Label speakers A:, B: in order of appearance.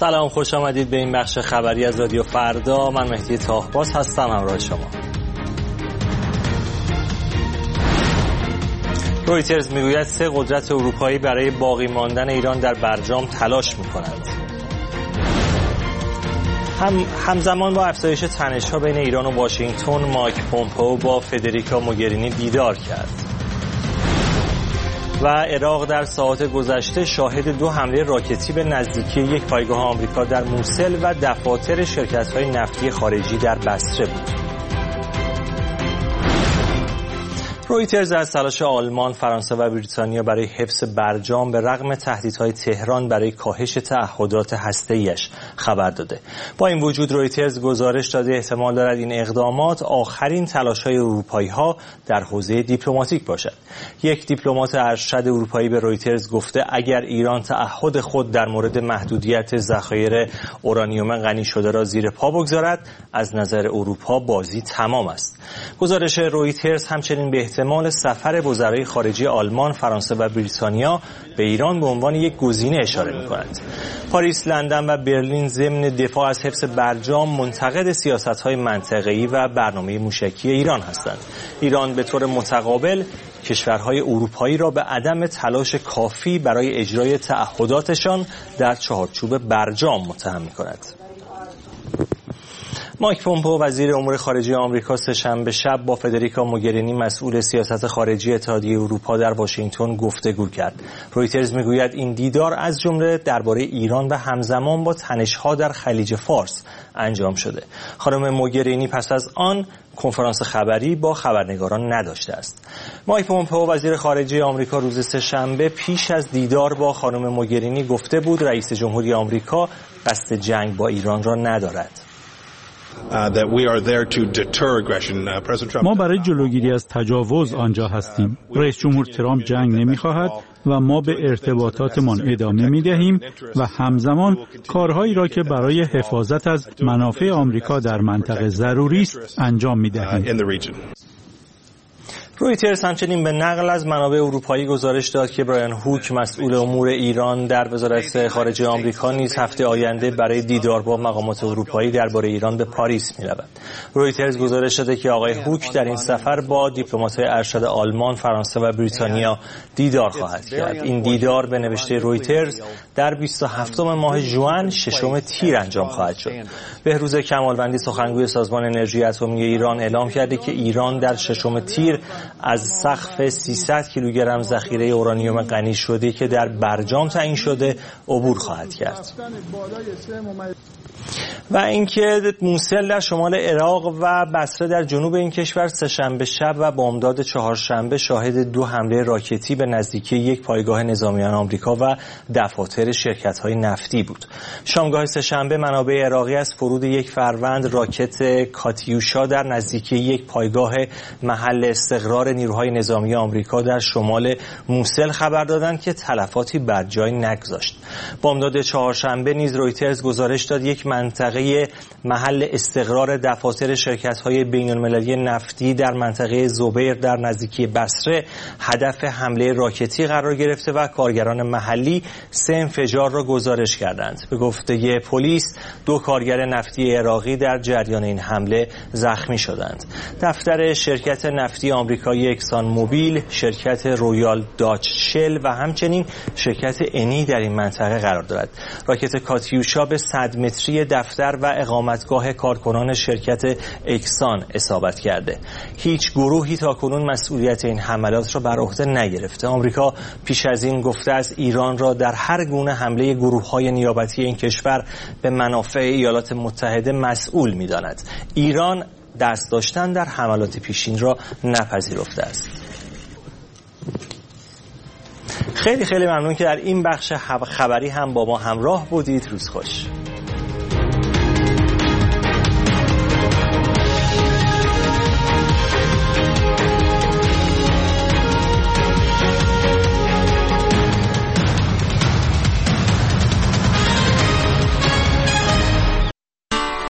A: سلام، خوش آمدید به این بخش خبری از رادیو فردا. من مهدی طاهباز هستم همراه شما. رویترز میگوید 3 قدرت اروپایی برای باقی ماندن ایران در برجام تلاش میکنند. همزمان با افزایش تنش‌ها بین ایران و واشنگتن، مایک پومپئو با فدریکا موگرینی دیدار کرد. و عراق در ساعات گذشته شاهد 2 حمله راکتی به نزدیکی یک پایگاه آمریکا در موسل و دفاتر شرکت‌های نفتی خارجی در بصره بود. رویترز از تلاش آلمان، فرانسه و بریتانیا برای حفظ برجام به رغم تهدیدهای تهران برای کاهش تعهدات هسته‌ایش خبر داده. با این وجود رویترز گزارش داده احتمال دارد این اقدامات آخرین تلاش‌های اروپایی‌ها در حوزه دیپلماتیک باشد. یک دیپلمات ارشد اروپایی به رویترز گفته اگر ایران تعهد خود در مورد محدودیت ذخایر اورانیوم غنی شده را زیر پا بگذارد، از نظر اروپا بازی تمام است. گزارش رویترز همچنین به احتمال سفر وزرای خارجه آلمان، فرانسه و بریتانیا به ایران به عنوان یک گزینه اشاره می‌کند. پاریس، لندن و برلین ضمن دفاع از حفظ برجام منتقد سیاست‌های منطقه‌ای و برنامه موشکی ایران هستند. ایران به طور متقابل کشورهای اروپایی را به عدم تلاش کافی برای اجرای تعهداتشان در چارچوب برجام متهم می‌کند. مایک پومپئو وزیر امور خارجه آمریکا سه‌شنبه شب با فدریکا موگرینی مسئول سیاست خارجی اتحادیه اروپا در واشنگتن گفتگو کرد. رویترز میگوید این دیدار از جمله درباره ایران و همزمان با تنش‌ها در خلیج فارس انجام شده. خانم موگرینی پس از آن کنفرانس خبری با خبرنگاران نداشته است. مایک پومپئو وزیر خارجه آمریکا روز سه‌شنبه پیش از دیدار با خانم موگرینی گفته بود رئیس جمهوری آمریکا قصد جنگ با ایران را ندارد.
B: ما برای جلوگیری از تجاوز آنجا هستیم. رئیس جمهور ترامپ جنگ نمی‌خواهد و ما به ارتباطاتمان ادامه می‌دهیم و همزمان کارهایی را که برای حفاظت از منافع آمریکا در منطقه ضروری است انجام می‌دهیم.
A: رویترز همچنین به نقل از منابع اروپایی گزارش داد که برایان هوک مسئول امور ایران در وزارت خارجه آمریکا نیز هفته آینده برای دیدار با مقامات اروپایی درباره ایران به پاریس می‌رود. رویترز گزارش داده که آقای هوک در این سفر با دیپلمات‌های ارشد آلمان، فرانسه و بریتانیا دیدار خواهد کرد. این دیدار به نوشته رویترز در 27 ماه ژوئن 6 تیر انجام خواهد شد. بهروز کمالوندی سخنگوی سازمان انرژی اتمی ایران اعلام کرده که ایران در 6 تیر از سقف 300 کیلوگرم ذخیره اورانیوم غنی شده که در برجام تعیین شده عبور خواهد کرد. و اینکه موسل در شمال عراق و بصره در جنوب این کشور سه‌شنبه شب و بامداد چهارشنبه شاهد 2 حمله راکتی به نزدیکی یک پایگاه نظامیان آمریکا و دفاتر شرکت‌های نفتی بود. شامگاه سه‌شنبه منابع عراقی از فرود یک فروند راکت کاتیوشا در نزدیکی یک پایگاه محل استقرار نیروهای نظامی آمریکا در شمال موسل خبر دادند که تلفاتی بر جای نگذاشت. بامداد چهارشنبه نیز رویترز گزارش داد یک منطقه محل استقرار دفاتر شرکت‌های بین‌المللی نفتی در منطقه زبیر در نزدیکی بصره هدف حمله راکتی قرار گرفته و کارگران محلی 3 انفجار را گزارش کردند. به گفته پلیس 2 کارگر نفتی عراقی در جریان این حمله زخمی شدند. دفتر شرکت نفتی آمریکایی اکسان موبیل، شرکت رویال داچ شل و همچنین شرکت انی در این منطقه قرار دارد. راکت کاتیوشا به 100 متری دفتر و اقامتگاه کارکنان شرکت اکسان اصابت کرده. هیچ گروهی تاکنون مسئولیت این حملات را بر عهده نگرفته. آمریکا پیش از این گفته است ایران را در هر گونه حمله گروه‌های نیابتی این کشور به منافع ایالات متحده مسئول می‌داند. ایران دست داشتن در حملات پیشین را نپذیرفته است. خیلی ممنون که در این بخش خبری هم با ما همراه بودید. روز خوش.